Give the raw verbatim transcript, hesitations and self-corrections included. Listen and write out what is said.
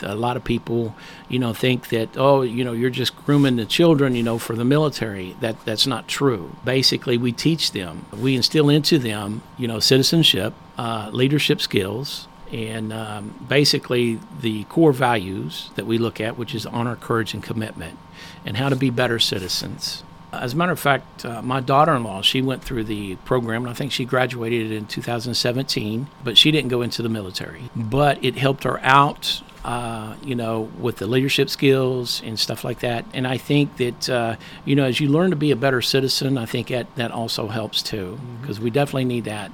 A lot of people, you know, think that, oh, you know, you're just grooming the children, you know, for the military. That that's not true. Basically, we teach them, we instill into them, you know, citizenship, uh, leadership skills, and um, basically the core values that we look at, which is honor, courage, and commitment, and how to be better citizens. As a matter of fact, uh, my daughter-in-law, she went through the program, and I think she graduated in two thousand seventeen, but she didn't go into the military. But it helped her out, uh, you know, with the leadership skills and stuff like that. And I think that, uh, you know, as you learn to be a better citizen, I think that, that also helps too, because we definitely need that.